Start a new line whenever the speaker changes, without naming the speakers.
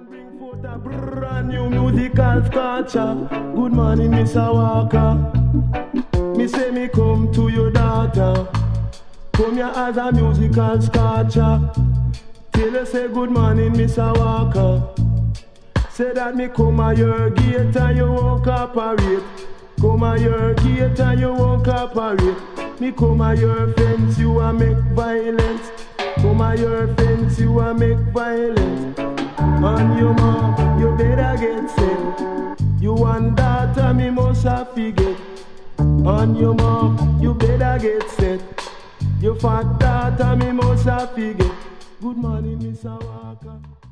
Bring forth a brand new musical culture. Good morning, Mr. Walker. Me say me come to your daughter. Come here as a musical sculpture. Tell her say good morning, Mr. Walker. Say that me come at your gate and you won't cooperate. Come at your gate and you won't cooperate. Me come at your fence, you a make violence. Come at your fence, you a make violence. On your mom, you better get set. You want daughter, me must have forget. On your mom, you better get set. You fat daughter, me must have forget. Good morning, Mr. Walker.